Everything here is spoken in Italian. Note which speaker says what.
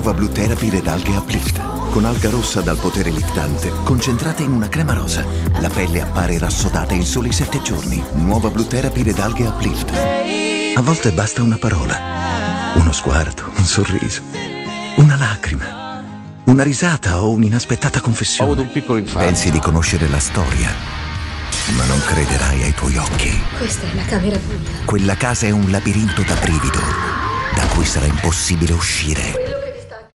Speaker 1: Nuova Blue Therapy Red Algae Uplift. Con alga rossa dal potere liftante, concentrata in una crema rosa. La pelle appare rassodata in soli 7 giorni. Nuova Blue Therapy Red Algae Uplift. A volte basta una parola, uno sguardo, un sorriso, una lacrima, una risata o un'inaspettata confessione.
Speaker 2: Ho avuto un piccolo infarto.
Speaker 1: Pensi di conoscere la storia, ma non crederai ai tuoi occhi.
Speaker 3: Questa è la camera buia.
Speaker 1: Quella casa è un labirinto da brivido, da cui sarà impossibile uscire.